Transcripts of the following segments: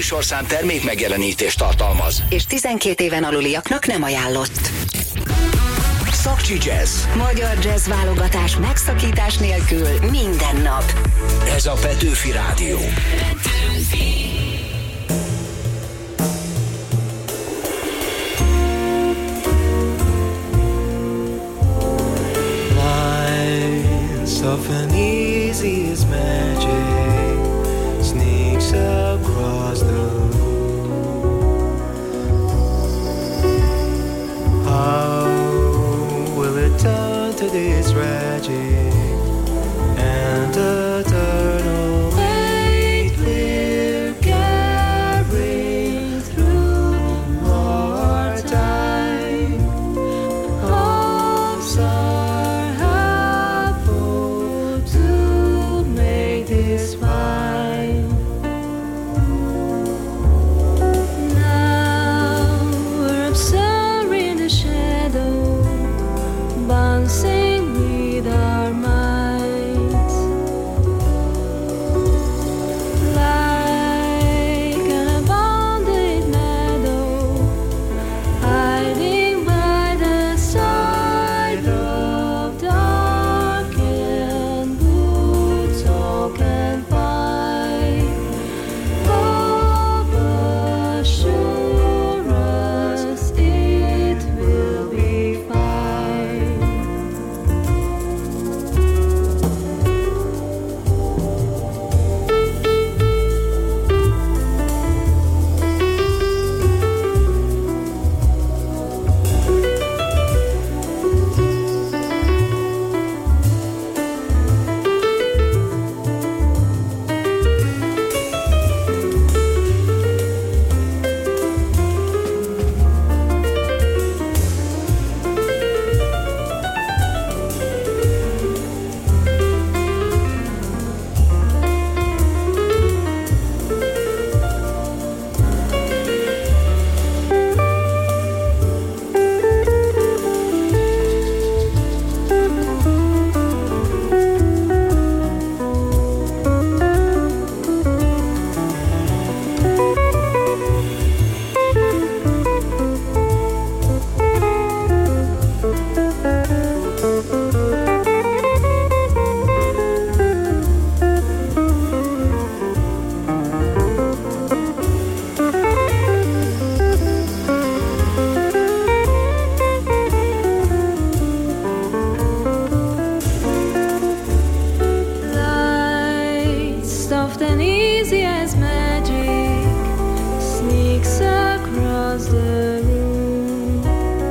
műsorszám termék megjelenítést tartalmaz. És 12 éven aluliaknak nem ajánlott. Szakcsi Jazz. Magyar jazz válogatás megszakítás nélkül minden nap. Ez a Petőfi Rádió. Soft and easy as magic sneaks across the room. How will it turn to this tragic and eternal fate we're carrying through our time? Hopes is fine. Now we're absurd in the shadow, bouncing with our minds, like an abandoned meadow, hiding by the side of dark and blue talk and fight. Hope assure us it will be fine. Light, soft and easy as magic, sneaks across the room.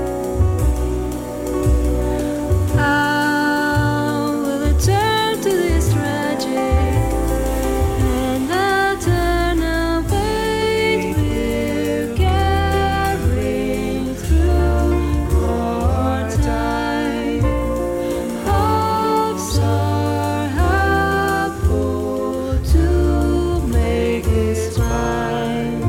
How will it turn to this tragic and eternal fate we're carrying through our time? Hopes are helpful to make this fine.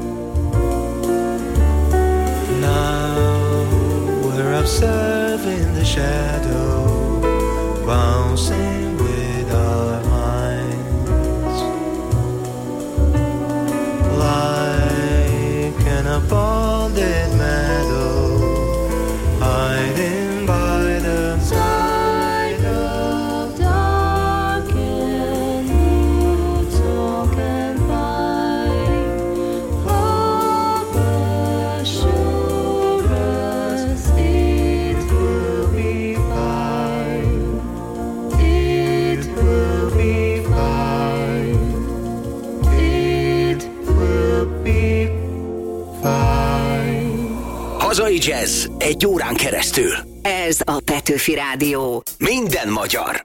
Now we're observing the shadow, bouncing with our minds, like an abandoned meadow, hiding by the side of dark and blue talk and fight. Hope assure us it will be fine. It will be fine. It will be fine. Hazai jazz egy órán keresztül. Ez a Petőfi Rádió. Minden magyar.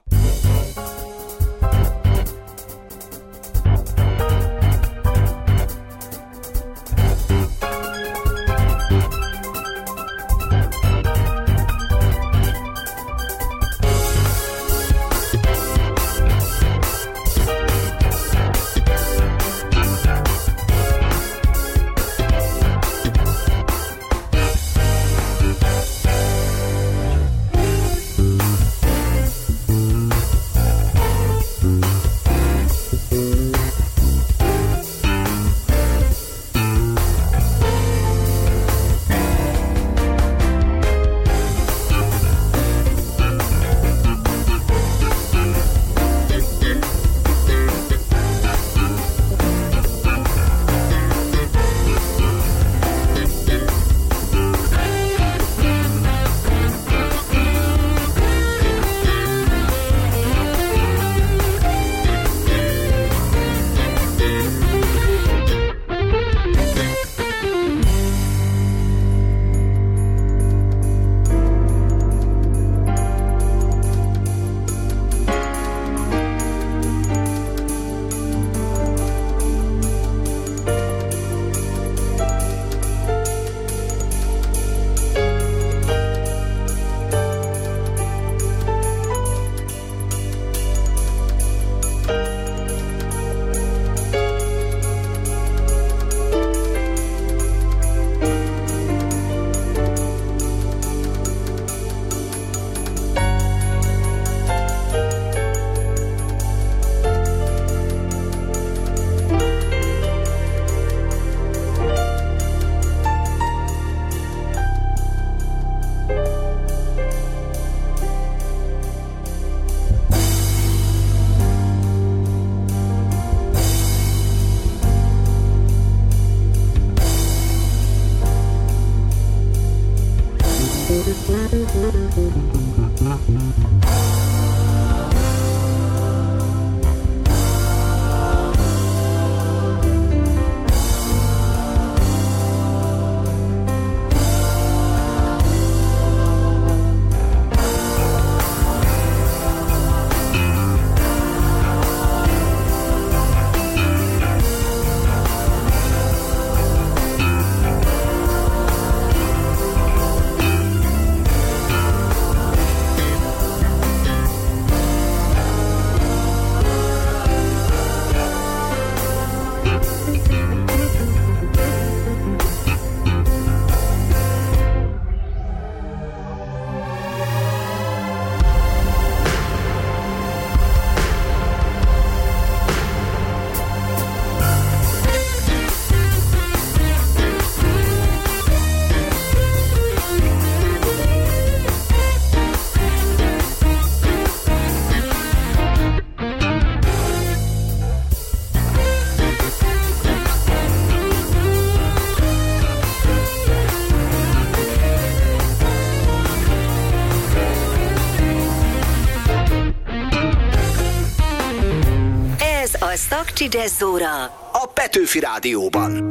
Sakcsi Jazz óra a Petőfi Rádióban.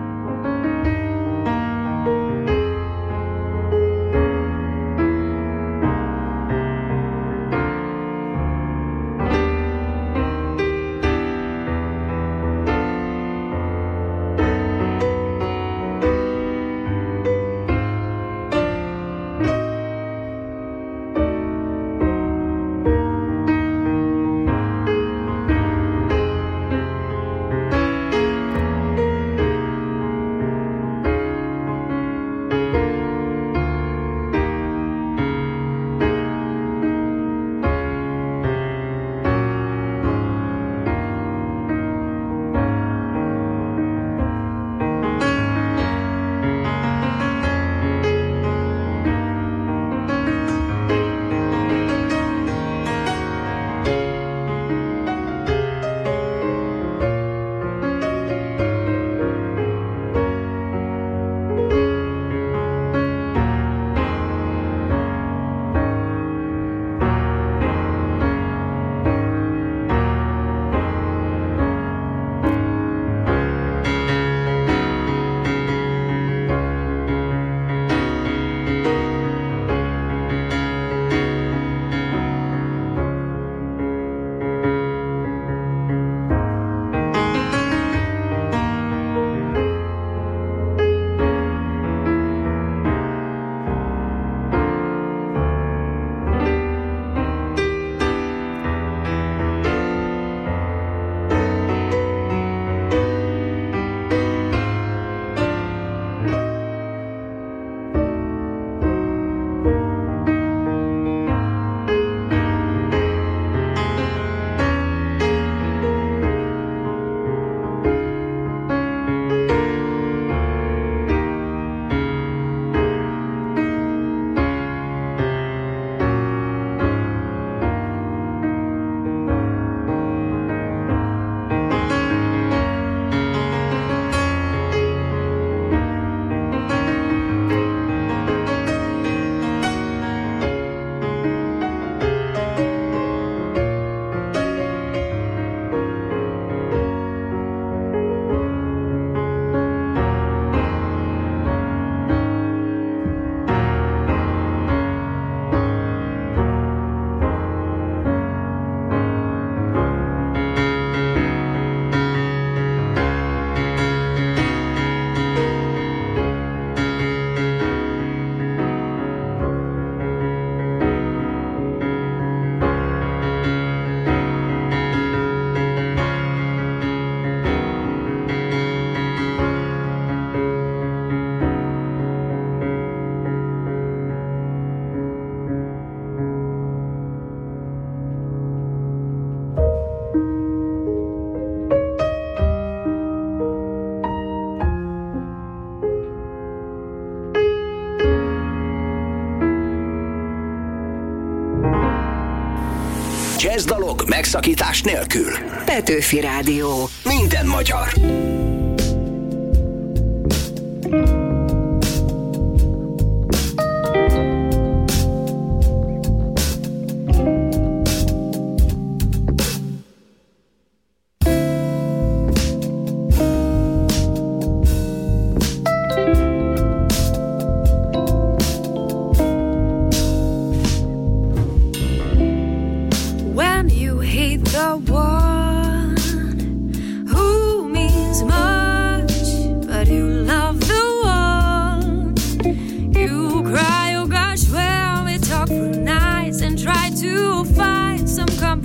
Jazzdalok megszakítás nélkül. Petőfi Rádió. Minden magyar.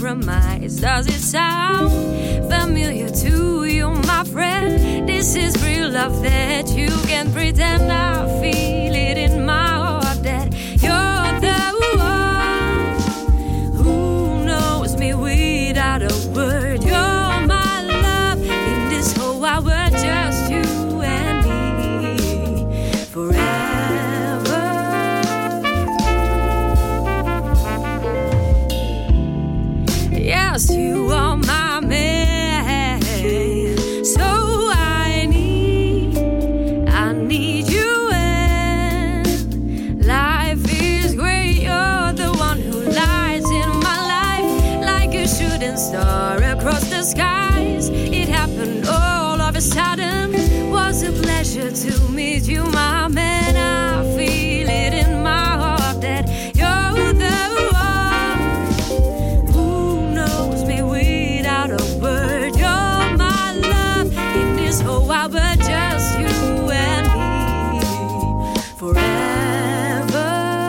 compromise. Does it sound familiar to you, my friend? This is real love that you can pretend. I feel it in my heart that you're the one who knows me without a word. You're my love in this whole wide world, just you and me forever. Yes, you are my man, so I need you, and life is great. You're the one who lights in my life like a shooting star across the skies. It happened all of a sudden. Was a pleasure to meet you, my man. I feel it in my heart that you're the one who knows me without a word. You're my love in this whole wide world, just you and me forever.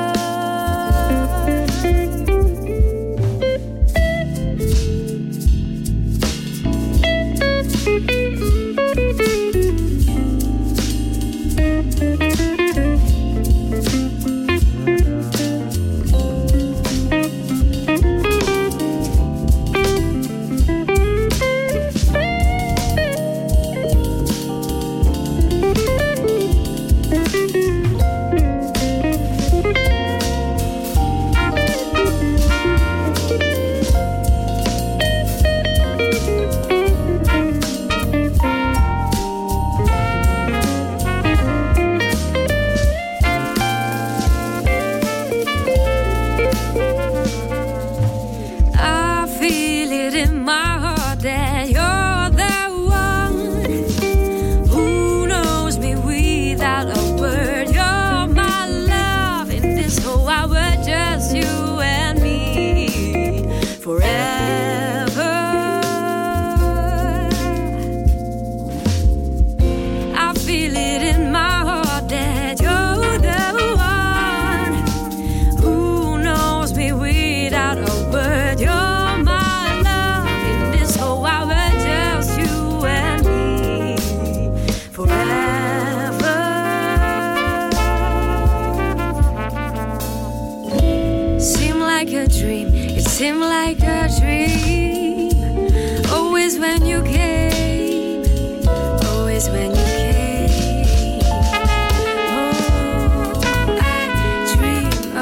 Seemed like a dream, always when you came, always when you came. Oh, I dream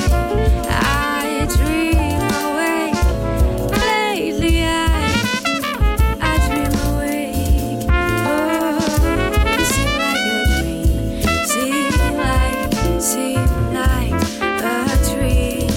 away. Lately I dream awake. Oh, seemed like a dream, seemed like a dream.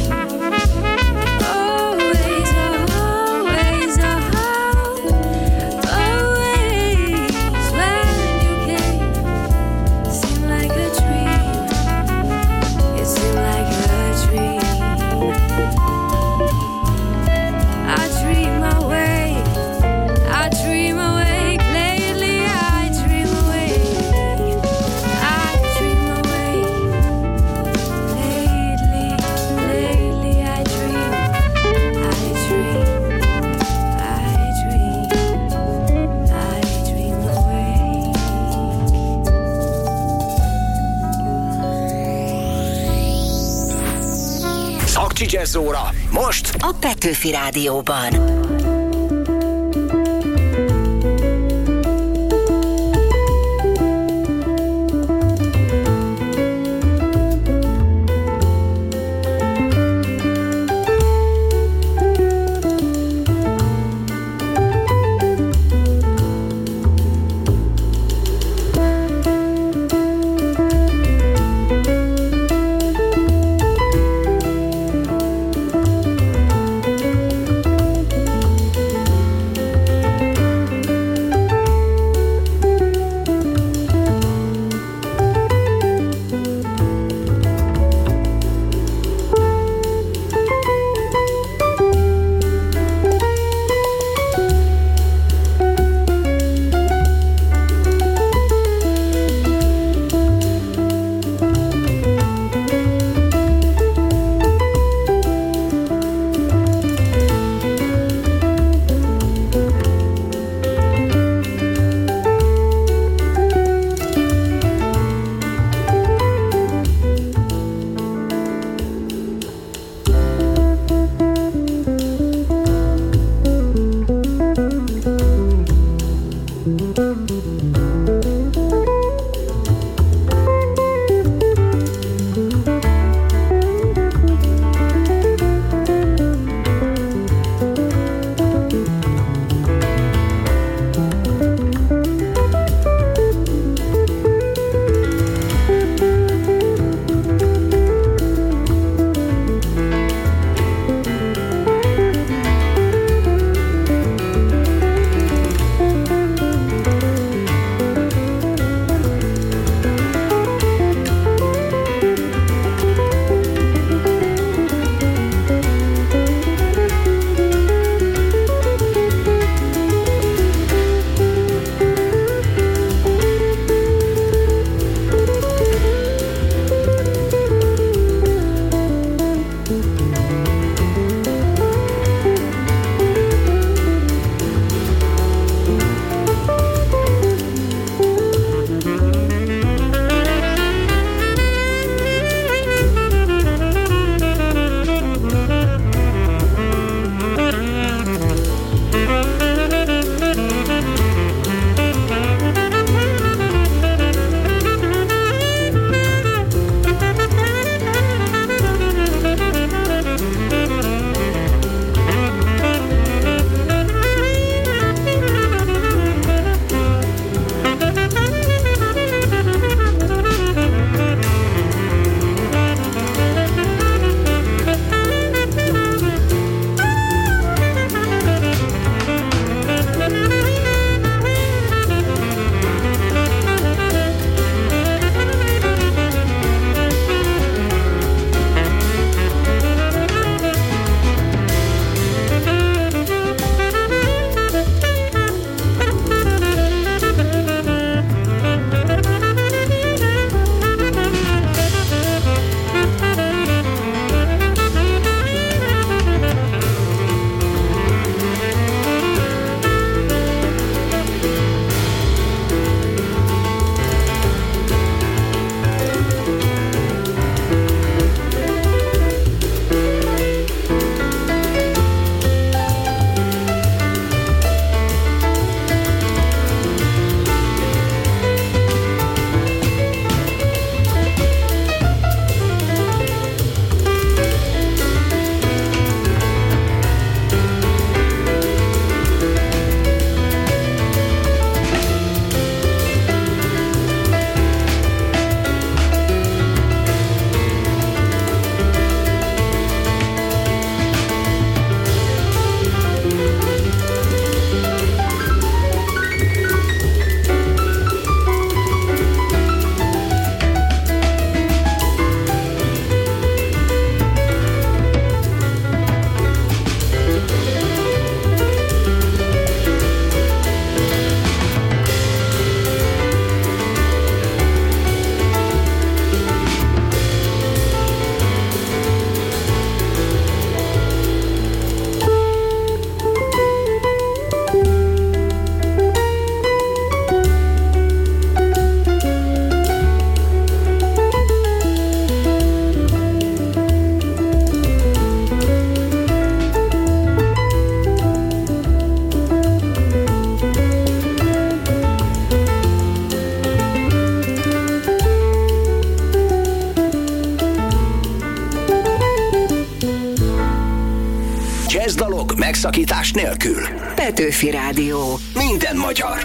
Jazz óra most a Petőfi Rádióban. Ez dalok megszakítás nélkül. Petőfi Rádió. Minden magyar.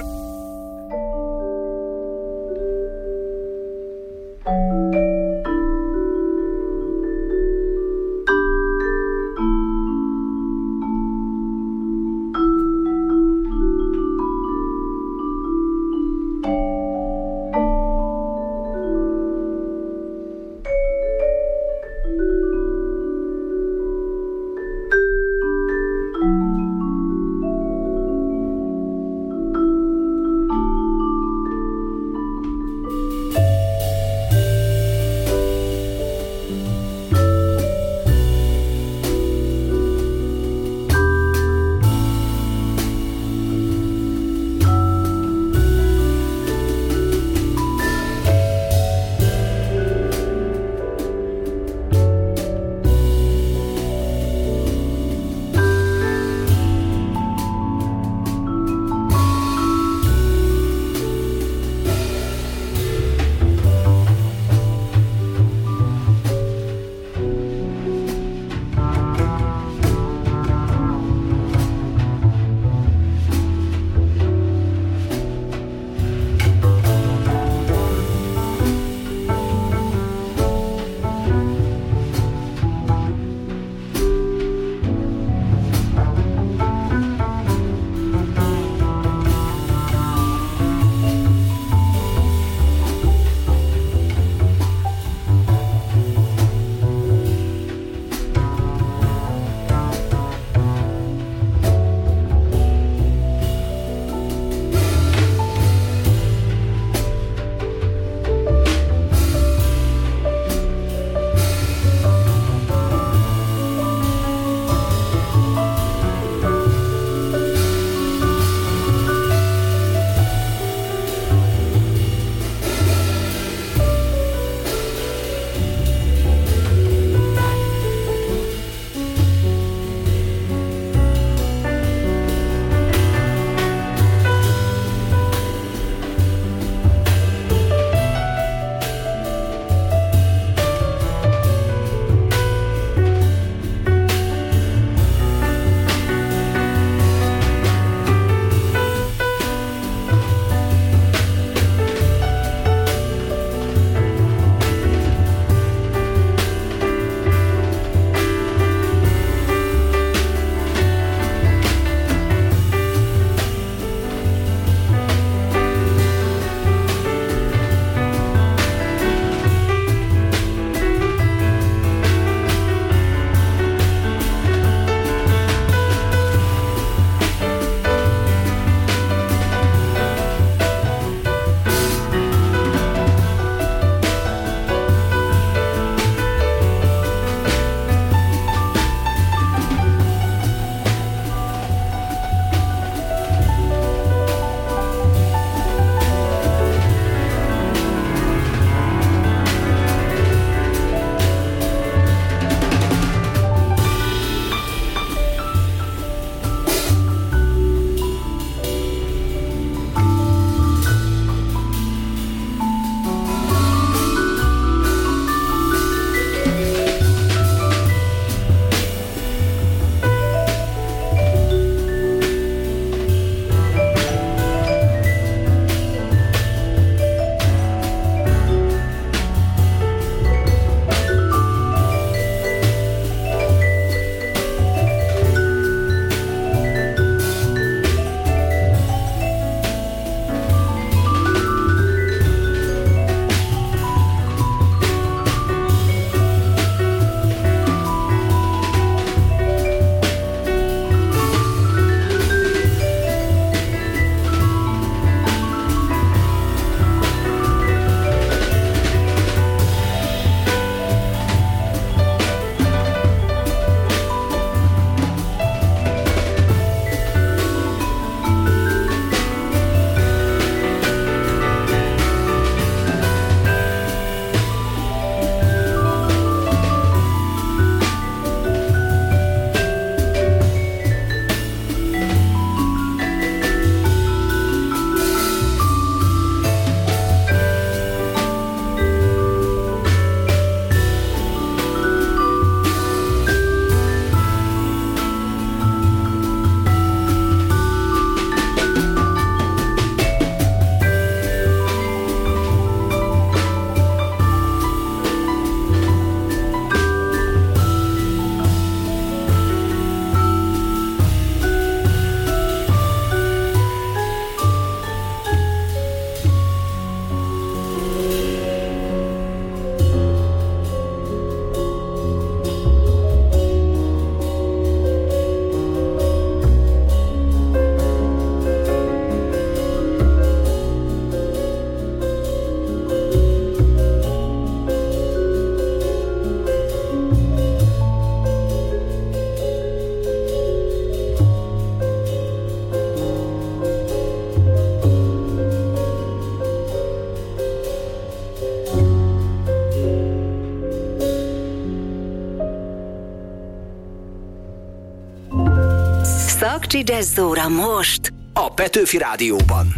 Akcsi Jazz-óra most a Petőfi Rádióban.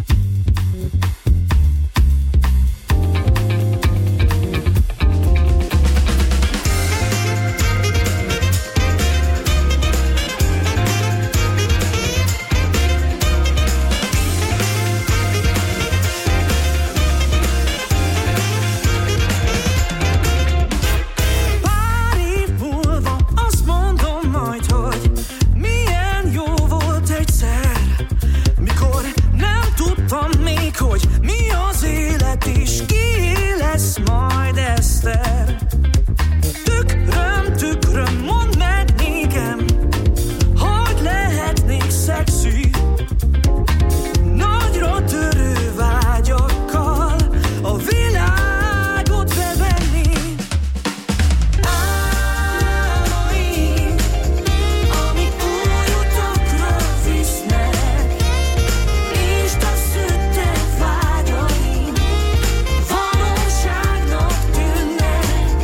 Hogy mi az élet és ki lesz majd Eszter. Tükröm, tükröm, mondd meg nékem, hogy lehetnék szexi, nagyra törő vágyakkal a világot bevenni. Álmaink, amik új utakra visznek, és taszüttek vágyaink, valóságnak tűnnek.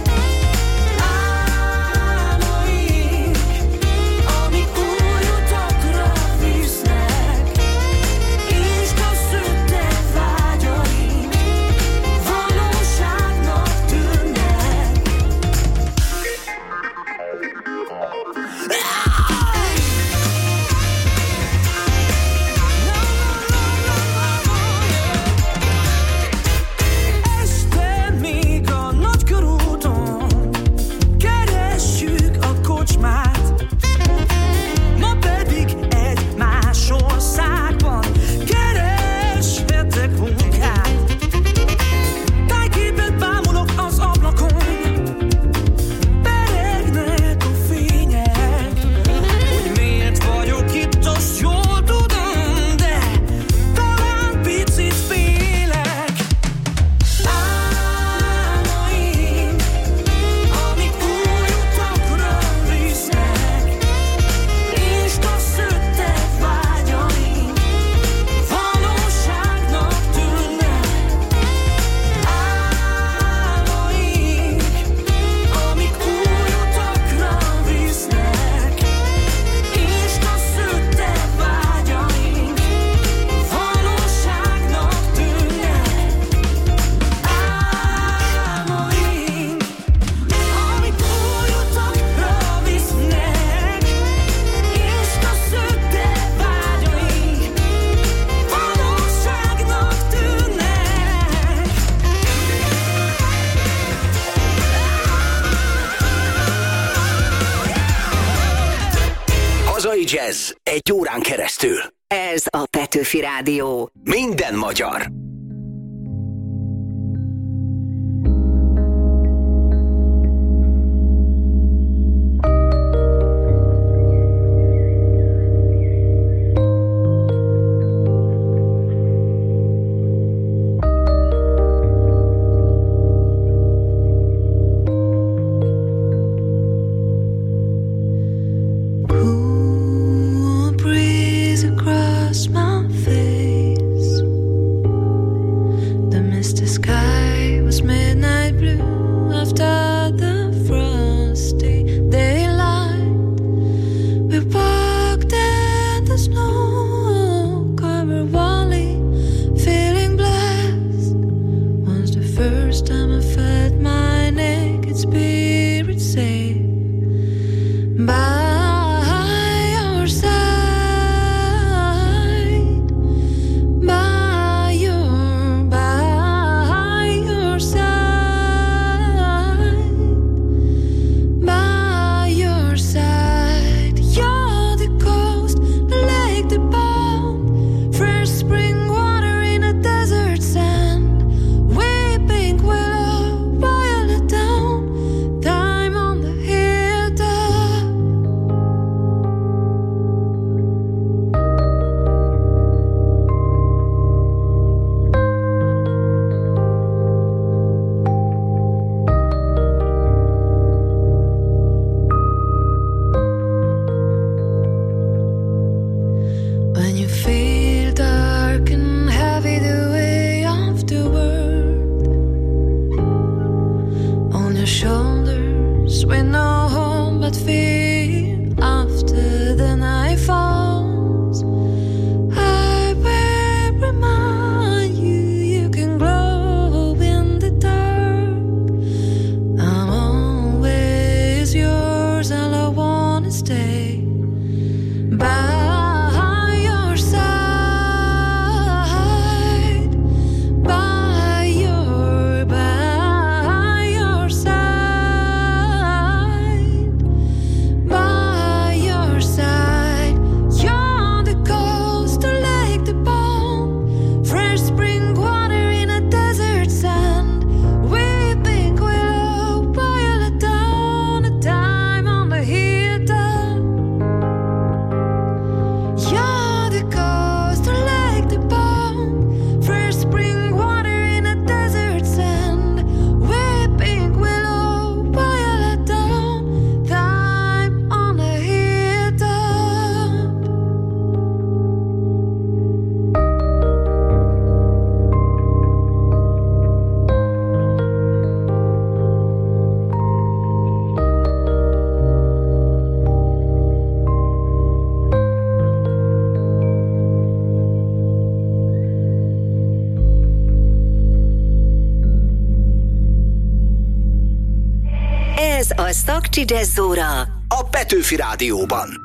Álmaink, amik új utakra visznek, és taszüttek vágyaink, valóságnak tűnnek. Este még a Nagykörúton keressük a kocsmát, ma pedig egy más országban kereshetek munkát. Tájképet bámulok az ablakon, peregnek a fények, hogy miért vagyok itt, azt jól tudom, de talán picit félek. Álmaink, amik új utakra visznek, és taszüttek vágyaink, valóságnak tűnnek. Álmaink, amik új utakra visznek, és taszüttek vágyaink, valóságnak tűnnek. Álmaink, amik új utakra visznek, és taszüttek vágyaink, valóságnak tűnnek. Hazai jazz egy órán keresztül. ez a Petőfi Rádió. Minden magyar. Cool breeze across my face. The misty sky was midnight blue after the frosty daylight. We walked in the snow-covered valley, feeling blessed. Was the first time I felt my naked spirit safe. By your side, by your side, by your side. You're the coast, the lake, the pond, fresh spring water in a desert sand, weeping willow, violet down, time on the hilltop. When you feel dark and heavy the way of the world on your shoulders, with no home but fear after the nightfall. Ez a Szakkcsi Jazz-óra A Petőfi Rádióban.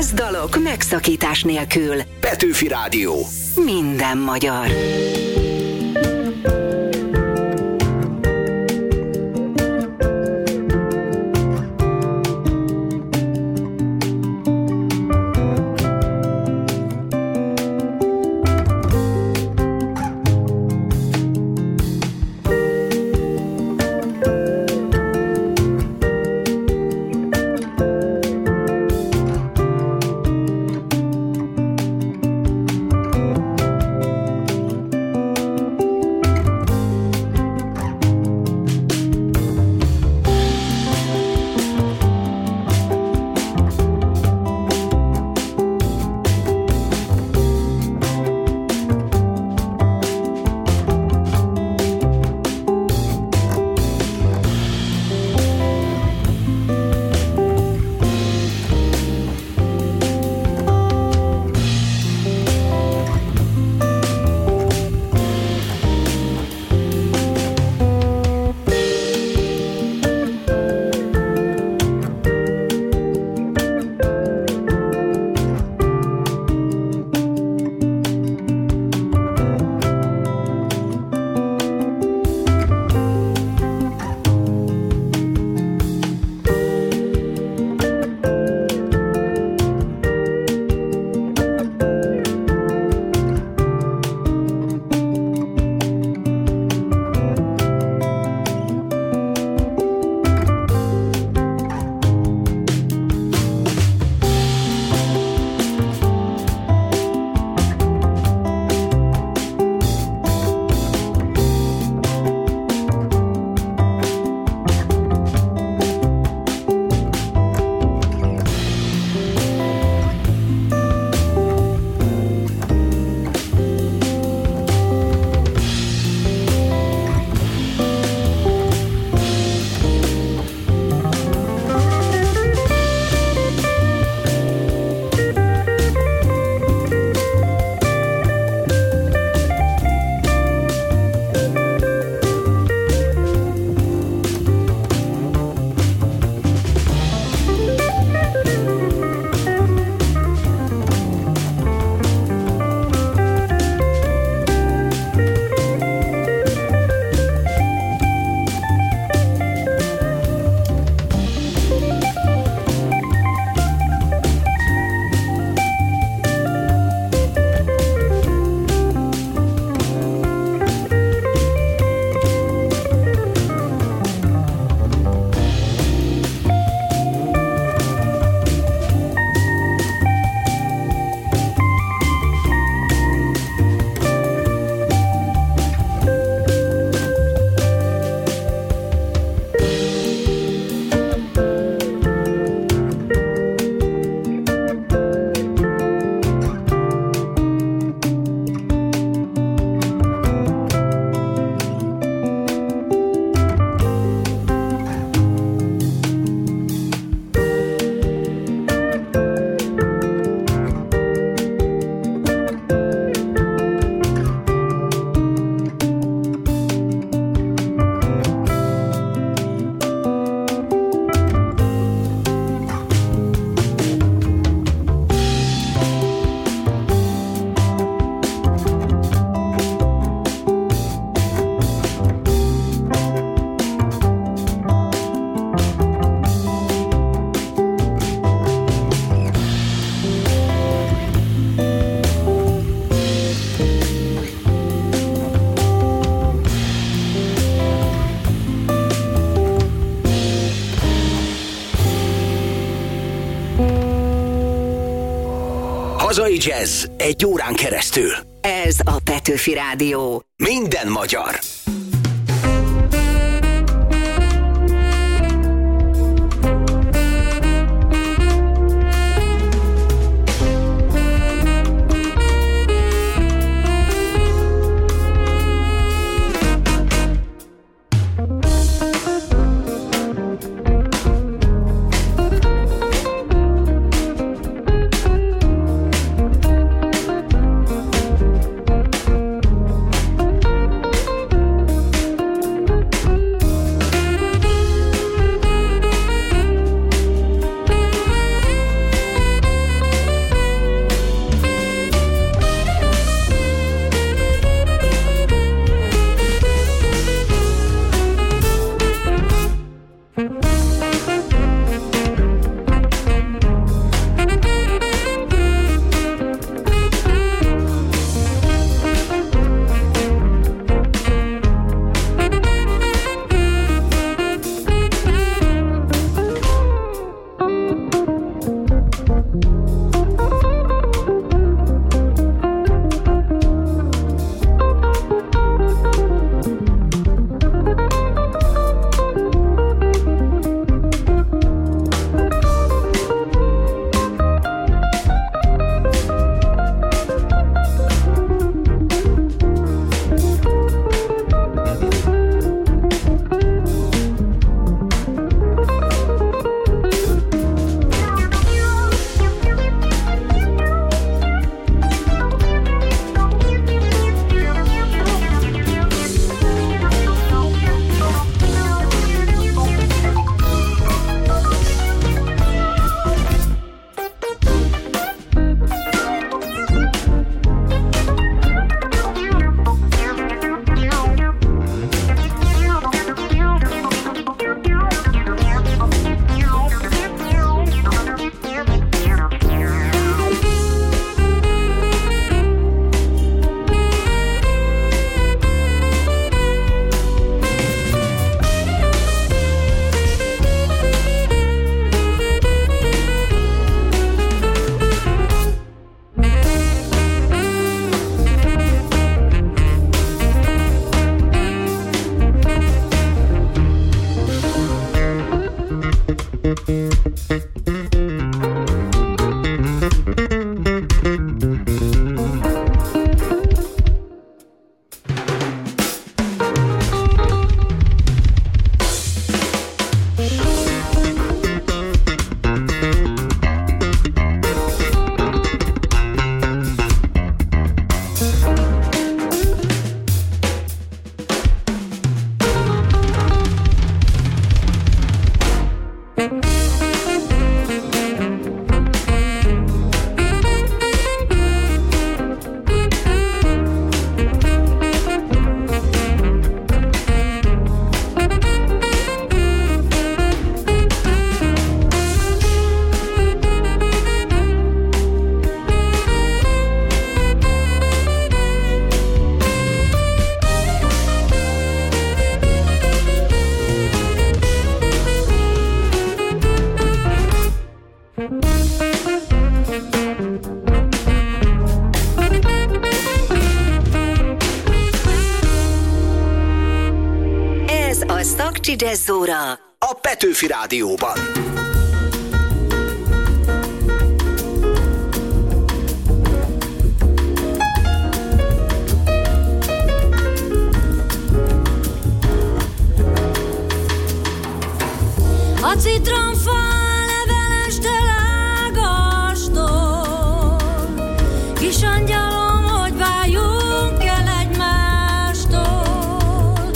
Jazz dalok megszakítás nélkül. Petőfi Rádió. Minden magyar. Hazai jazz egy órán keresztül. Ez a Petőfi Rádió. Minden magyar. Pécsi Jazz-óra a Petőfi Rádióban. A citromfa leveleste lágastól, kis angyalom, hogy váljunk el egymástól.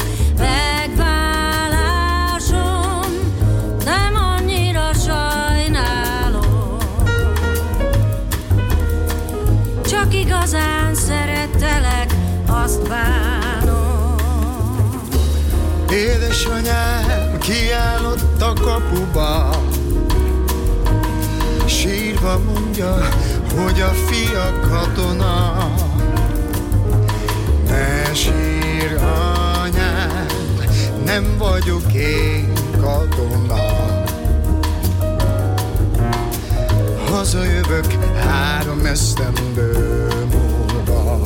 Megválásom nem annyira sajnálom, csak igazán szerettelek, azt bánom. Édesanyám kiállott a kapuba, sírva mondja, hogy a fia katona. Ne sír, anyám, nem vagyok én katona. Hazajövök 3 esztendő múlva.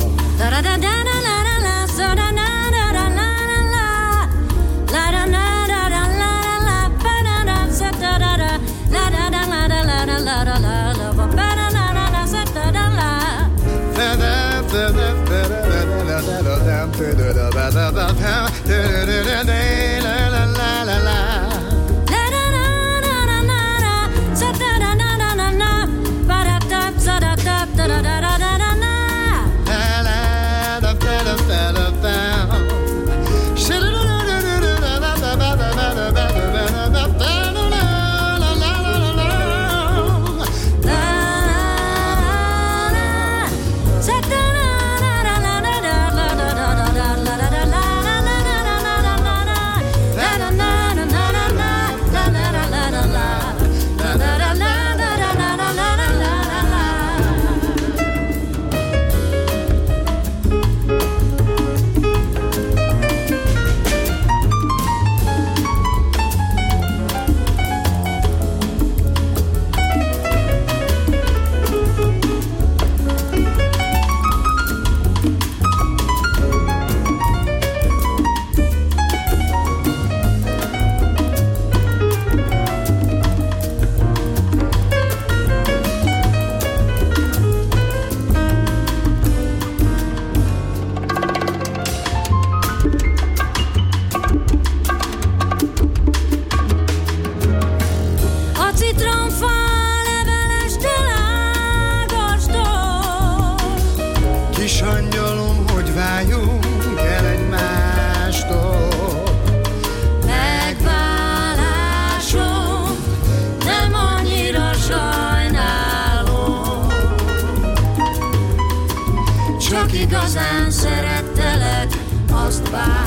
Igazán szerettelek, azt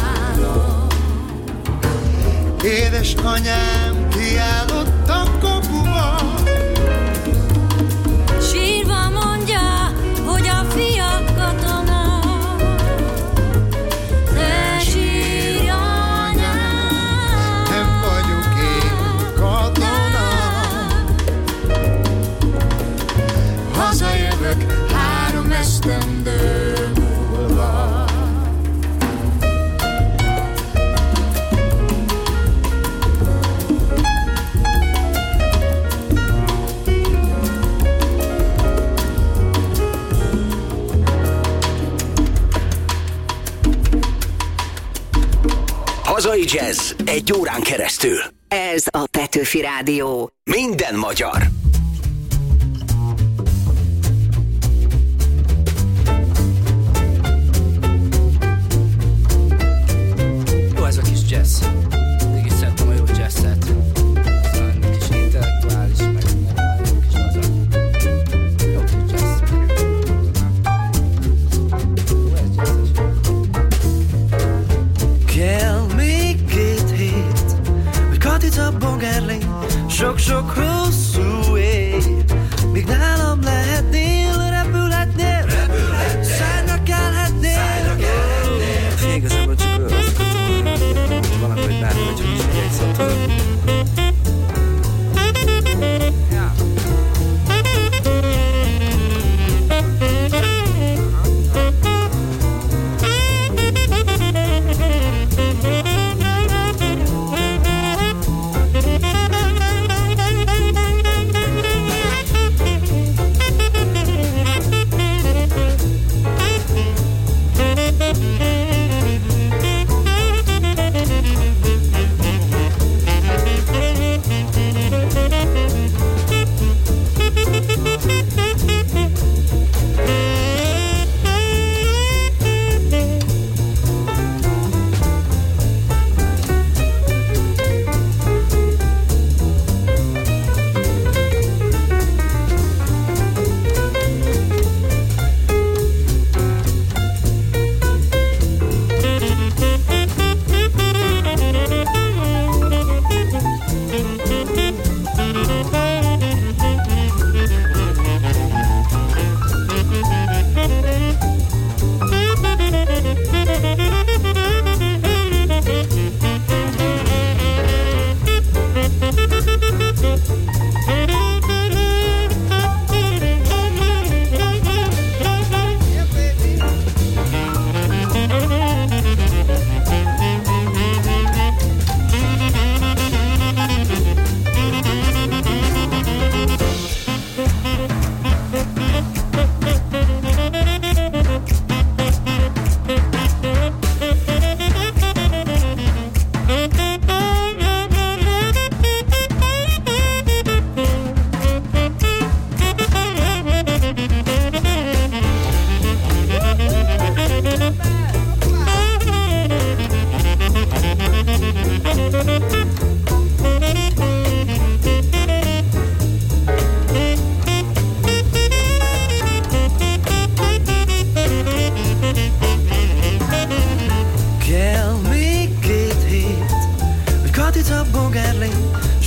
bánom. Édesanyám kiállott a kapuba, sírva mondja, hogy a fia katona. Ne sírj, anyám, nem vagyok én katona. Hazajövök 3 esztendő. Hazai jazz 1 órán keresztül. Ez a Petőfi Rádió. Minden magyar. Jó ez a kis jazz. Mégis szeretem a jó jazzet. Aztán kis intellektuális, meg jó kis laza. Jó kis jazz. Jó ez jazzes. Kell még 2 hét, hogy Katica Bogerling, sok-sok hosszú év, míg nálam lehetnél, repülhetnél, szájra kelhetnél. Igazából csak azt akartam, vannak, hogy bármi, hogy csak is egy szótól.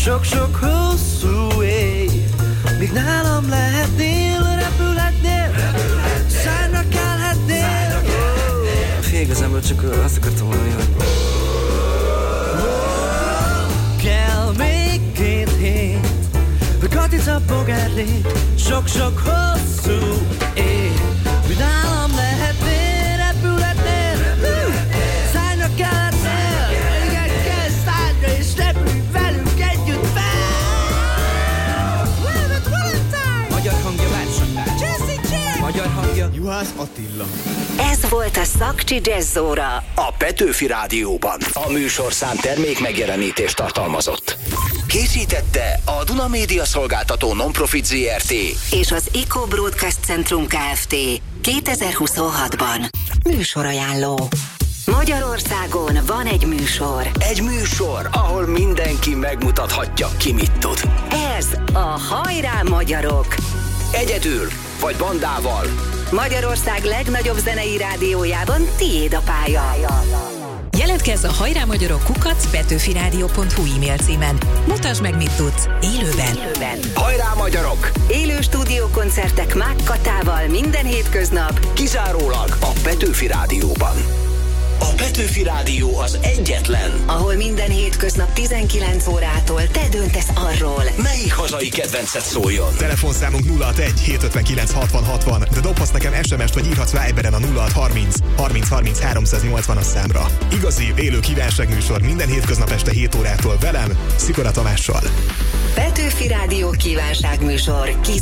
sok-sok hosszú éj. Míg nálam lehetnél, repülhetnél, szárnyra kelhetnél. Fél igazából csak azt akartam mondani, hogy kell még 2 hét, hogy Katica Bogerli, sok-sok hosszú éj. Míg nálam lehetnél, repülhetnél, szárnyra kelhetnél. Igen, kell szárnyra és repülj velünk együtt fel. Magyar hangja versenyben. Magyar hangja Juhász Attila. Ez volt a Szakcsi Jazz Óra. A Petőfi Rádióban. A műsorszám termék megjelenítést tartalmazott. Készítette a Duna Média Szolgáltató Nonprofit Zrt. És az Eco Broadcast Centrum Kft. 2026-ban. Műsorajánló. Magyarországon van egy műsor. Egy műsor, ahol mindenki megmutathatja, ki mit tud. Ez a Hajrá Magyarok. Egyedül vagy bandával. Magyarország legnagyobb zenei rádiójában tiéd a pálya. Jelentkezz a Hajrá Magyarok @petőfiradio.hu e-mail címen. Mutasd meg, mit tudsz. Élőben. Hajrá Magyarok! Élő stúdiókoncertek Mák Katával minden hétköznap. Kizárólag a Petőfi Rádióban. A Petőfi Rádió az egyetlen, Ahol minden hétköznap 19 órától te döntesz arról, melyik hazai kedvencet szóljon. Telefonszámunk 061 759 60 60, de dobhatsz nekem SMS-t vagy írhatsz Viberen a 0630 30 30 380-as számra. Igazi, élő kívánságműsor minden hétköznap este 7 órától velem, Szikora Tamással. Petőfi Rádió kívánságműsor.